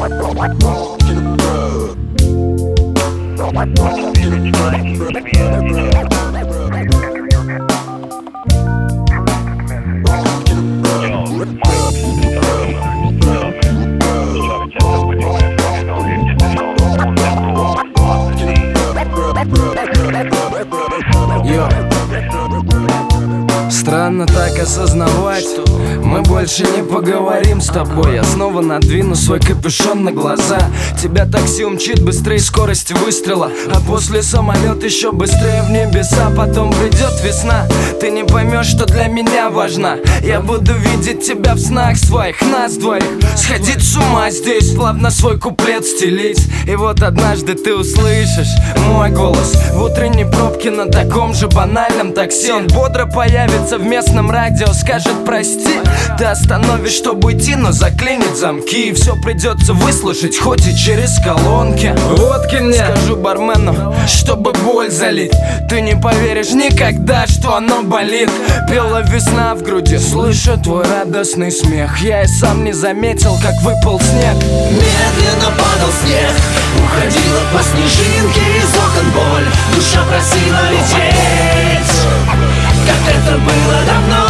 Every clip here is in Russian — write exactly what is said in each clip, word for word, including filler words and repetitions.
Странно так осознавать, мы больше не поговорим с тобой. Я снова надвину свой капюшон на глаза. Тебя такси умчит быстрее скорости выстрела, а после самолет еще быстрее в небеса. Потом придет весна, ты не поймешь, что для меня важна. Я буду видеть тебя в снах своих, нас двоих. Сходить с ума здесь, плавно свой куплет стелить. И вот однажды ты услышишь мой голос в утренней пробке на таком же банальном такси. Он бодро появится в местном радио, скажет прости. Ты остановишь, чтобы уйти, но заклинит замки. И все придется выслушать, хоть и через колонки. Водки мне, скажу бармену, чтобы боль залить. Ты не поверишь никогда, что оно болит. Пела весна в груди, слышу твой радостный смех. Я и сам не заметил, как выпал снег. Медленно падал снег, уходила по снежинке из окон боль. Душа просила лететь, как это было давно.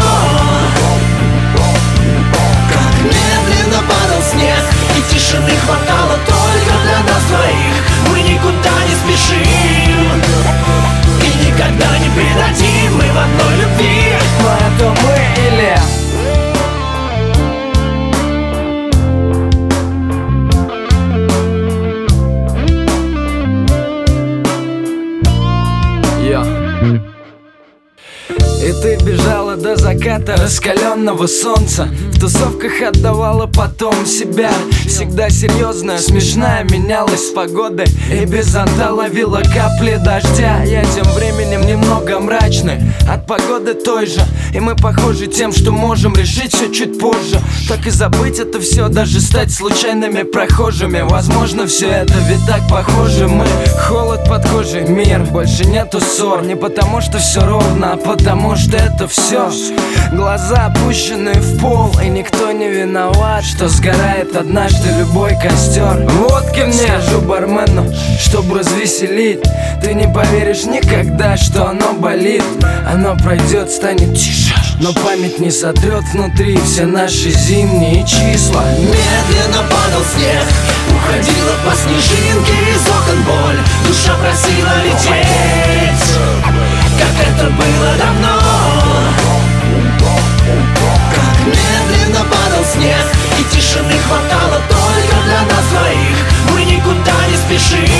Как медленно падал снег, и тишины хватало только для нас двоих. Мы никуда не спешим и никогда не предадим. Мы в одной любви, но это мы или... И ты бежала до заката раскаленного солнца, в тусовках отдавала потом себя. Всегда серьезная, смешная, менялась с погодой, и без зонта ловила капли дождя. Я тем временем немного мрачный от погоды той же, и мы похожи тем, что можем решить все чуть позже. Так и забыть это все, даже стать случайными прохожими. Возможно, все это ведь так похоже. Мы холод под кожей, мир, больше нету ссор. Не потому что все ровно, а потому что это все. Глаза опущены в пол, и никто не виноват, что сгорает однажды любой костер. Водки мне, скажу бармену, чтобы развеселить. Ты не поверишь никогда, что оно болит. Оно пройдет, станет тише, но память не сотрет внутри все наши зимние числа. Медленно падал снег, уходила по снежинке из окон боль. Душа просила лететь, как это было давно. Как медленно падал снег, и тишины хватало только для нас двоих. Мы никуда не спешим